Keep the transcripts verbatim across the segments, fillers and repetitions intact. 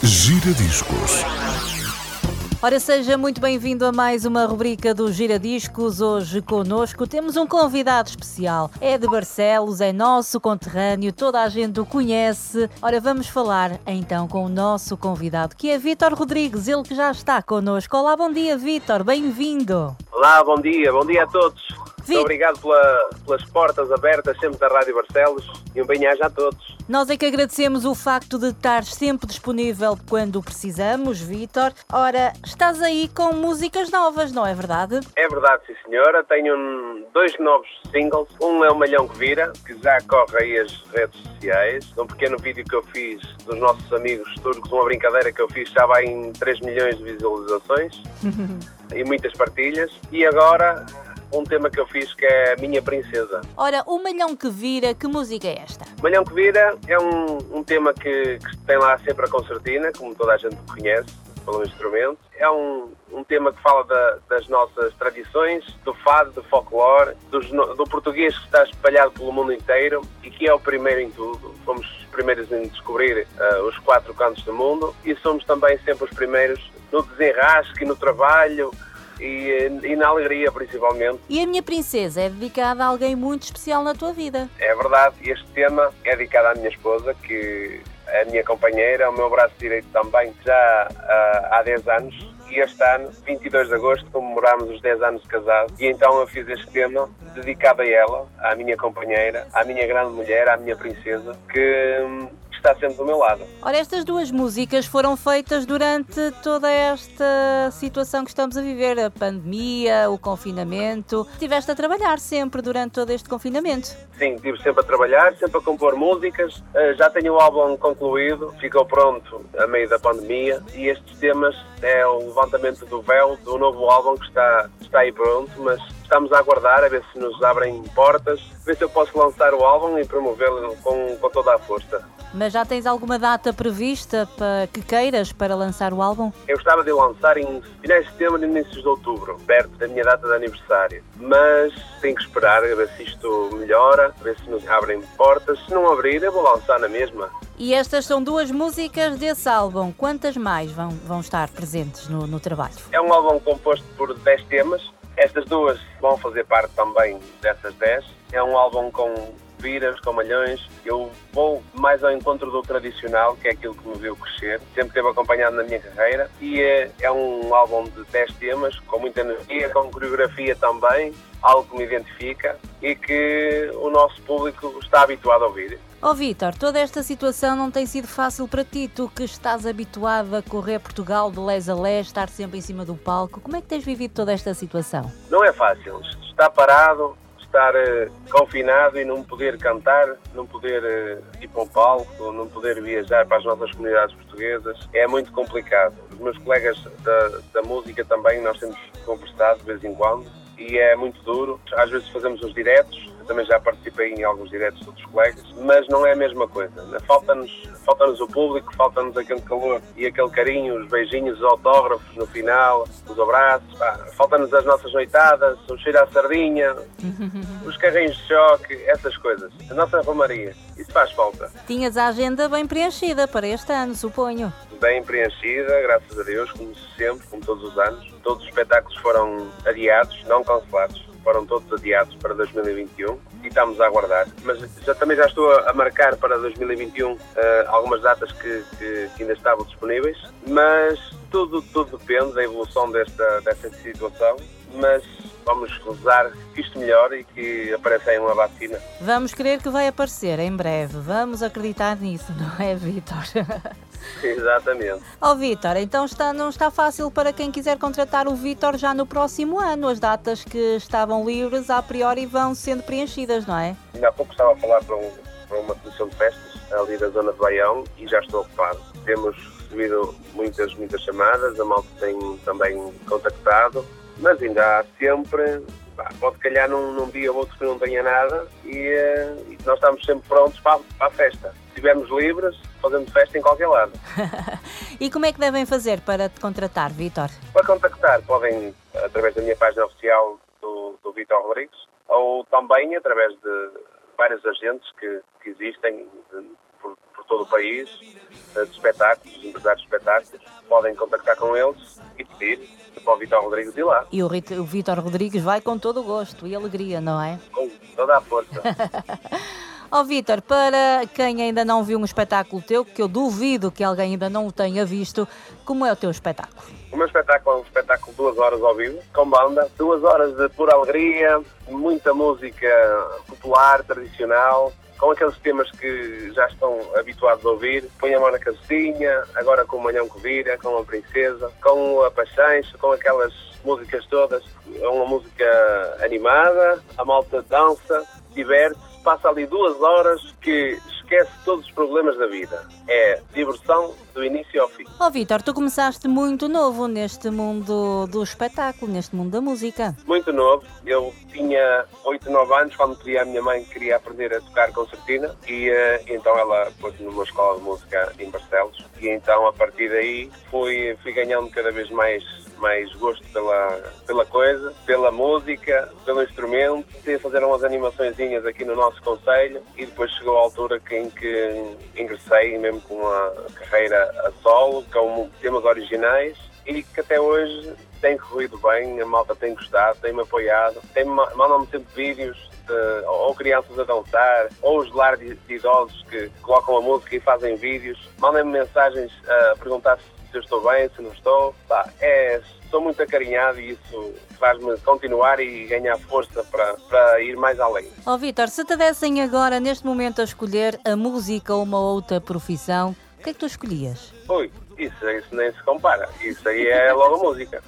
Giradiscos. Ora, seja muito bem-vindo a mais uma rubrica do Giradiscos. Hoje connosco temos um convidado especial. É de Barcelos, é nosso conterrâneo, toda a gente o conhece. Ora, vamos falar então com o nosso convidado, que é Vítor Rodrigues, ele que já está connosco. Olá, bom dia, Vítor, bem-vindo. Olá, bom dia, bom dia a todos. Vi... Muito obrigado pela, pelas portas abertas sempre da Rádio Barcelos e um bem-aja a todos. Nós é que agradecemos o facto de estar sempre disponível quando precisamos, Vítor. Ora, estás aí com músicas novas, não é verdade? É verdade, sim senhora. Tenho um, dois novos singles. Um é o Malhão que Vira, que já corre aí as redes sociais. Um pequeno vídeo que eu fiz dos nossos amigos turcos, uma brincadeira que eu fiz, já vai em três milhões de visualizações e muitas partilhas. E agora... um tema que eu fiz que é Minha Princesa. Ora, o Malhão que Vira, que música é esta? Malhão que Vira é um, um tema que, que tem lá sempre a concertina, como toda a gente conhece, pelo instrumento. É um, um tema que fala da, das nossas tradições, do fado, do folclore, dos, do português que está espalhado pelo mundo inteiro e que é o primeiro em tudo. Fomos os primeiros em descobrir uh, os quatro cantos do mundo e somos também sempre os primeiros no desenrasque, no trabalho, E, e na alegria, principalmente. E a Minha Princesa é dedicada a alguém muito especial na tua vida. É verdade, este tema é dedicado à minha esposa, que é a minha companheira, o meu braço direito também, já uh, há dez anos. E este ano, vinte e dois de agosto, comemorámos os dez anos de casado. E então eu fiz este tema dedicado a ela, à minha companheira, à minha grande mulher, à minha princesa, que... Hum, está sempre do meu lado. Ora, estas duas músicas foram feitas durante toda esta situação que estamos a viver, a pandemia, o confinamento. Estiveste a trabalhar sempre durante todo este confinamento? Sim, estive sempre a trabalhar, sempre a compor músicas. Já tenho o álbum concluído, ficou pronto a meio da pandemia e estes temas é o levantamento do véu do novo álbum que está, está aí pronto, mas estamos a aguardar a ver se nos abrem portas, a ver se eu posso lançar o álbum e promovê-lo com, com toda a força. Mas já tens alguma data prevista para que queiras para lançar o álbum? Eu gostava de lançar em finais de setembro e inícios de outubro, perto da minha data de aniversário. Mas tenho que esperar a ver se isto melhora, a ver se nos abrem portas. Se não abrir, eu vou lançar na mesma. E estas são duas músicas desse álbum. Quantas mais vão, vão estar presentes no, no trabalho? É um álbum composto por dez temas. Estas duas vão fazer parte também dessas dez. É um álbum com viras, com malhões. Eu vou mais ao encontro do tradicional, que é aquilo que me viu crescer. Sempre esteve acompanhado na minha carreira. E é, é um álbum de dez temas, com muita energia, com coreografia também, algo que me identifica e que o nosso público está habituado a ouvir. Oh Vítor, toda esta situação não tem sido fácil para ti, tu que estás habituado a correr Portugal de lés a lés, estar sempre em cima do palco. Como é que tens vivido toda esta situação? Não é fácil. Estar parado, estar uh, confinado e não poder cantar, não poder uh, ir para o palco, não poder viajar para as nossas comunidades portuguesas, é muito complicado. Os meus colegas da, da música também, nós temos conversado de vez em quando e é muito duro. Às vezes fazemos uns diretos, eu também já participei em alguns diretos de outros colegas, mas não é a mesma coisa. Falta-nos, falta-nos o público, falta-nos aquele calor e aquele carinho, os beijinhos, os autógrafos no final, os abraços, pá, falta-nos as nossas noitadas, o cheiro à sardinha, os carrinhos de choque, essas coisas. A nossa romaria, isso faz falta. Tinhas a agenda bem preenchida para este ano, suponho. Bem preenchida, graças a Deus, como sempre, como todos os anos. Todos os espetáculos foram adiados, não cancelados. Foram todos adiados para dois mil e vinte e um e estamos a aguardar. Mas já, também já estou a marcar para dois mil e vinte e um uh, algumas datas que, que, que ainda estavam disponíveis, mas tudo, tudo depende da evolução desta, desta situação. Mas vamos rezar que isto melhore e que apareça aí uma vacina. Vamos crer que vai aparecer em breve. Vamos acreditar nisso, não é, Vítor? Exatamente. Ó Vítor, então está, não está fácil para quem quiser contratar o Vítor já no próximo ano. As datas que estavam livres, a priori, vão sendo preenchidas, não é? Ainda há pouco estava a falar para, um, para uma comissão de festas ali da zona de Baião e já estou ocupado. Temos recebido muitas, muitas chamadas, a malta tem também contactado, mas ainda há sempre... Pode calhar num, num dia ou outro que não tenha nada e, e nós estamos sempre prontos para, para a festa. Se estivermos livres, fazemos festa em qualquer lado. E como é que devem fazer para te contratar, Vítor? Para contactar podem através da minha página oficial do, do Vítor Rodrigues ou também através de vários agentes que, que existem de, por, por todo o país, de espetáculos, empresários de espetáculos, podem contactar com eles e pedir para o Vítor Rodrigues ir lá. E o, Rit- o Vítor Rodrigues vai com todo o gosto e alegria, não é? Com toda a força. Ó oh, Vítor, para quem ainda não viu um espetáculo teu, que eu duvido que alguém ainda não o tenha visto, como é o teu espetáculo? O meu espetáculo é um espetáculo de duas horas ao vivo, com banda, duas horas de pura alegria, muita música popular, tradicional, com aqueles temas que já estão habituados a ouvir. Põe a mão na cabecinha, agora com o Manhão que Vira, com a Princesa, com a Pachancha, com aquelas músicas todas. É uma música animada, a malta dança, diverte-se, passa ali duas horas que esquece todos os problemas da vida. É diversão do início ao fim. Ó oh, Vítor, tu começaste muito novo neste mundo do espetáculo, neste mundo da música. Muito novo. Eu tinha oito, nove anos quando pedi à minha mãe que queria aprender a tocar concertina e uh, então ela pôs-me numa escola de música em Barcelos e então a partir daí fui, fui ganhando cada vez mais mais gosto pela, pela coisa, pela música, pelo instrumento. Comecei a fazer umas animaçõezinhas aqui no nosso concelho e depois chegou a altura em que ingressei mesmo com uma carreira a solo, com temas originais e que até hoje tem corrido bem, a malta tem gostado, tem-me apoiado, tem mandam-me sempre vídeos de, ou crianças a dançar, ou os lar de, de idosos que colocam a música e fazem vídeos, mandem-me mensagens a perguntar se se eu estou bem, se não estou. Tá, é, sou muito acarinhado e isso faz-me continuar e ganhar força para, para ir mais além. Ó oh, Vítor, se te dessem agora, neste momento, a escolher a música ou uma outra profissão, o que é que tu escolhias? Ui, isso, isso nem se compara. Isso aí é logo a música.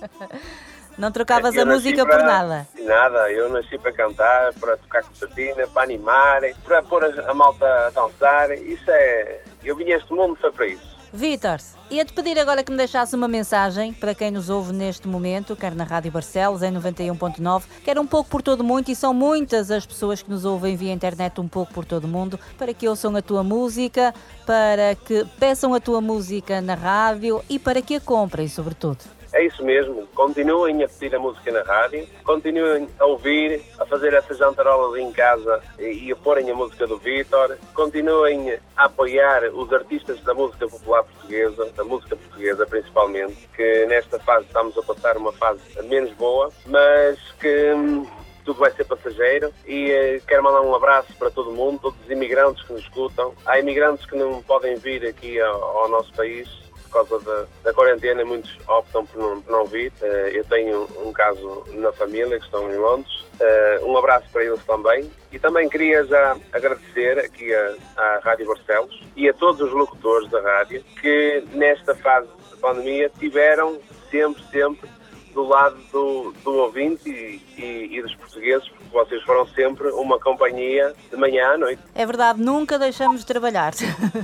Não trocavas eu a música para, por nada? Nada, eu nasci para cantar, para tocar concertina, para animar, para pôr a, a malta a dançar. Isso é... Eu vim a este mundo foi para isso. Vítor, ia-te pedir agora que me deixasse uma mensagem para quem nos ouve neste momento, quer na Rádio Barcelos, em noventa e um ponto nove, quer um pouco por todo o mundo, e são muitas as pessoas que nos ouvem via internet um pouco por todo o mundo, para que ouçam a tua música, para que peçam a tua música na rádio e para que a comprem, sobretudo. É isso mesmo, continuem a pedir a música na rádio, continuem a ouvir, a fazer essas jantarolas em casa e a porem a música do Vítor, continuem a apoiar os artistas da música popular portuguesa, da música portuguesa principalmente, que nesta fase estamos a passar uma fase menos boa, mas que hum, tudo vai ser passageiro e eh, quero mandar um abraço para todo mundo, todos os imigrantes que nos escutam. Há imigrantes que não podem vir aqui ao, ao nosso país por causa da, da quarentena, muitos optam por não, por não vir. Uh, eu tenho um caso na família que estão em Londres. Uh, um abraço para eles também. E também queria já agradecer aqui a, à Rádio Barcelos e a todos os locutores da rádio que nesta fase de pandemia tiveram sempre, sempre do lado do, do ouvinte e, e, e dos portugueses, porque vocês foram sempre uma companhia de manhã à noite. É verdade, nunca deixamos de trabalhar.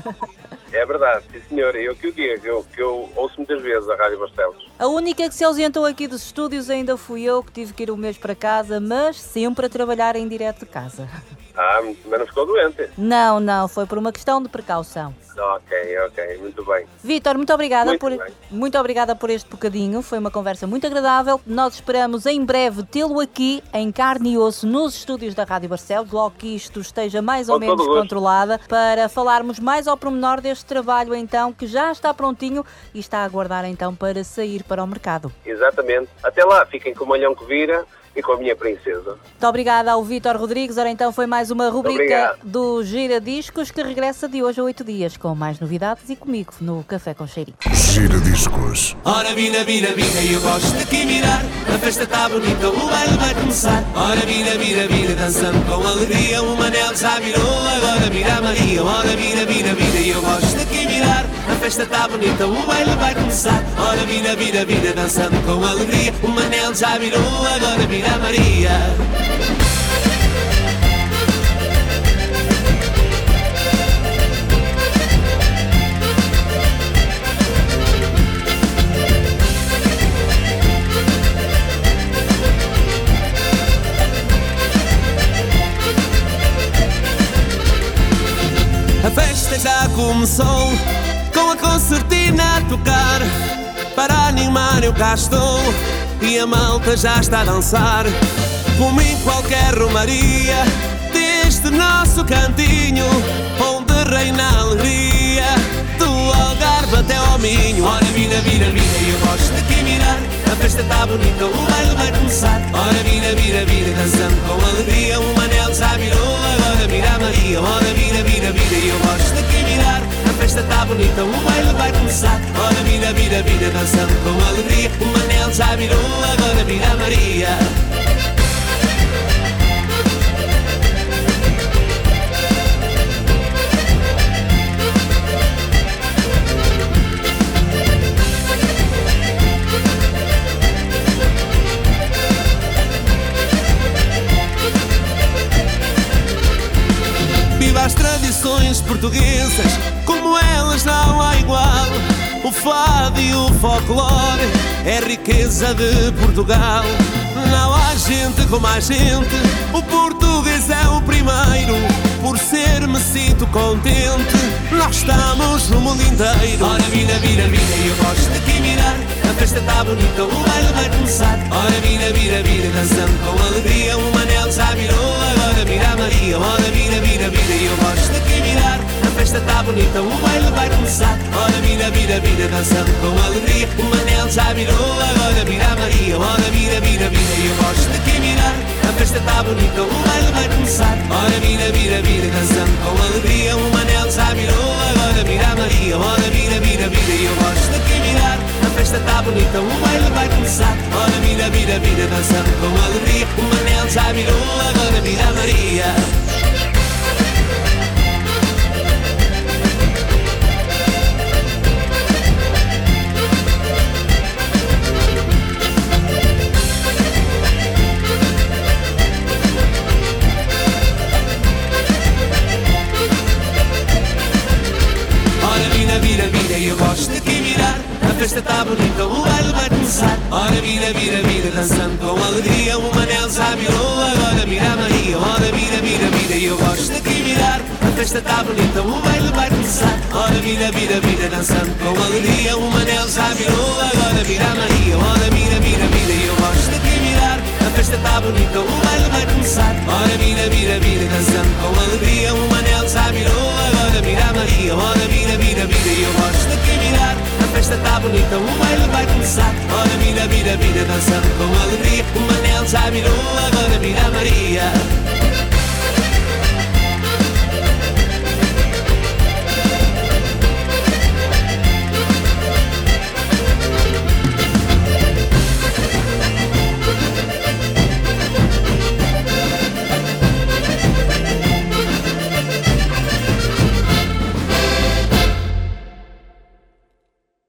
É verdade, sim senhora, eu que o digo, que eu, que eu ouço muitas vezes a Rádio Barcelos. A única que se ausentou aqui dos estúdios ainda fui eu, que tive que ir um mês para casa, mas sempre a trabalhar em direto de casa. Ah, mas não ficou doente? Não, não, foi por uma questão de precaução. Ok, ok, muito bem. Vítor, muito obrigada, muito por, bem. muito obrigada por este bocadinho, foi uma conversa muito agradável. Nós esperamos em breve tê-lo aqui, em carne e osso, nos estúdios da Rádio Barcelos, logo que isto esteja mais ou Com menos todo controlada, para falarmos mais ao pormenor deste trabalho então, que já está prontinho e está a aguardar então para sair para o mercado. Exatamente. Até lá, fiquem com o Malhão que Vira e com a minha princesa. Muito obrigada ao Vítor Rodrigues. Ora então foi mais uma rubrica do Gira Discos, que regressa de hoje a oito dias com mais novidades e comigo no Café com Cheirinho. Gira Discos. Ora vina, vina, vina, eu gosto de aqui mirar. A festa está bonita, o baile vai começar. Ora vina, vina, vina, dançando com alegria. O Manel já virou, agora vira a Maria. Ora vina, vina, vina, eu gosto de aqui mirar. A festa está bonita, o baile vai começar. Ora vina, vina, vina, dançando com alegria. O Manel já virou, agora vira a Maria. A festa já começou, com a concertina a tocar. Para animar eu cá estou, e a malta já está a dançar. Como em qualquer romaria deste nosso cantinho, onde reina a alegria do Algarve até ao Minho. Ora vira, vira, vira, eu gosto de aqui mirar. A festa tá bonita, o baile vai começar. Ora vira, vira, vira, dançando com alegria. O Manel já virou, agora vira a Maria. Ora vira, vira, vira, eu gosto de aqui mirar. A festa tá bonita, o baile vai começar. Ora vira, vira, vira, dançando com alegria. O Manel já virou, agora vira a Maria. Viva as tradições portuguesas, como elas não há igual. O fado e o folclore é riqueza de Portugal. Não há gente como a gente, o português é o primeiro. Por ser me sinto contente, nós estamos no mundo inteiro. Ora vira, vira, vira, eu gosto de aqui mirar. A festa tá bonita, o baile vai começar. Ora vira, vira, vira, dançando com alegria. O Manel já virou, agora vira a Maria. Ora vira, vira, vira, eu gosto de aqui mirar. A festa tá bonita, o baile vai começar. Ora vira, vira, vira, dançando com alegria. O Manel já virou, agora vira a Maria. Ora vira, vira, vira, eu gosto de aqui mirar. A festa tá bonita, o baile vai começar. Ora vira, vira, vira, dançando com alegria. O Manel já virou, agora vira a Maria. Ora vira, vira, vira, eu gosto de aqui mirar. A festa tá bonita, o baile vai começar. Ora vira, vira, vira, dançando com alegria. O Manel já virou, agora vira a Maria. Vira, vira, eu gosto de aqui mirar. A festa tá bonita, o baile vai começar. Ora vira, vira, vira, dançando com alegria. O Manel já virou, agora vira a Maria. Ora vira, vira, vira, eu gosto de aqui mirar. A festa tá bonita, o baile vai começar. Ora vira, vira, vira, dançando com alegria. O Manel já virou, agora vira a Maria. Ora vira, vira, vira, eu gosto de aqui mirar. A festa tá bonita, o baile vai começar. Ora vira, vira, vira, dançando com alegria. O Manel já virou, agora vira a Maria. Ora vira, vira, vira, eu gosto de aqui mirar. A festa tá bonita, o baile vai começar. Ora vira, vira, vira, dançando com alegria. O Manel já virou, agora vira a Maria.